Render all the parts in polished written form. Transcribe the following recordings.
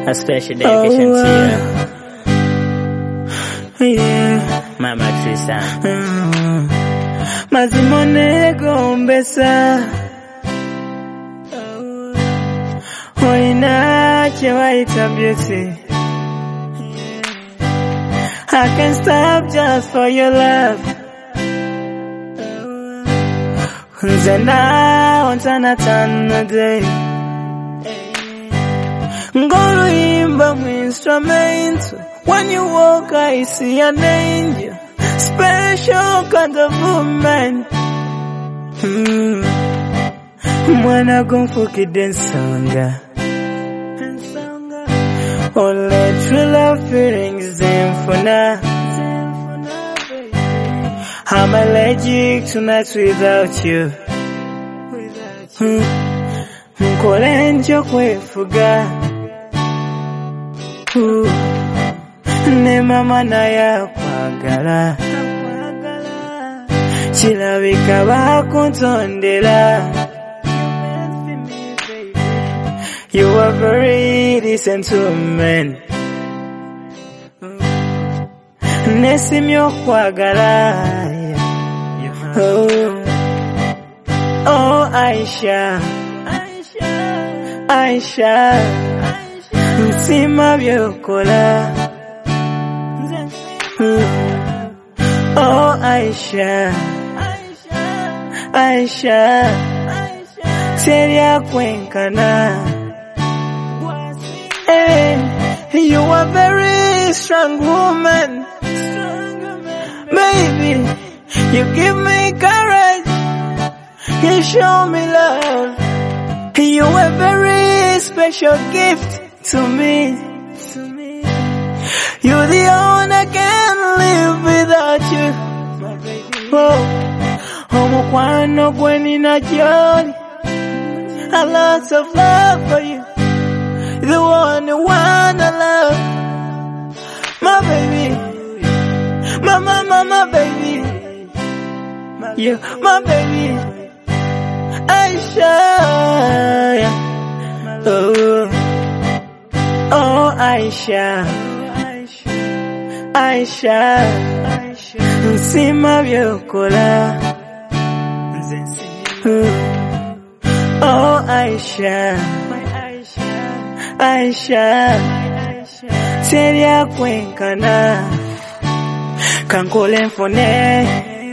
A special dedication to you. Yeah. Mama Tristan. Mazimone gombesa. Oina chewaita beauty. I can't stop just for your love. Nzena ontana tana day. Ngoro imba mu instrument. When you walk I see an angel. Special kind of woman. Mwana gonfuki densanga. Only true love feelings in for now. I'm allergic to nights without you. Nkolenjo kwefuga. Ne mama na ya kwagala. Chilabika bakuntondela. You are very decent to men. Nesimyo kwagala. Oh Aisha, Aisha, Nsima byokola. Oh Aisha, Aisha, Seria kwenkana. Hey, you are very strong woman. Baby, you give me courage. You show me love. You are a very special gift to me. You're the only I can't live without you. Oh, omukwano gwenina gy'oli. A lot of love for you. The one I love. My baby. My baby. You, my baby. Aisha. Oh Aisha. Aisha. Nsima byokola. Oh Aisha. Aisha. Seria kwenkana. Kankole mfone.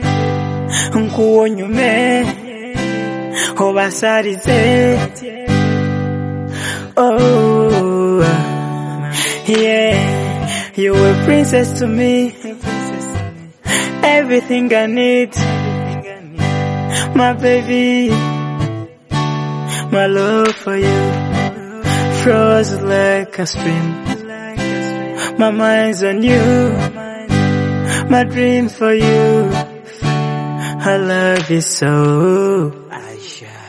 Nkuonyume. Obasarize. Oh, yeah, you were a princess to me. Everything I need, my baby. My love for you froze like a spring. My mind's on you, my dreams for you. I love you so, Aisha.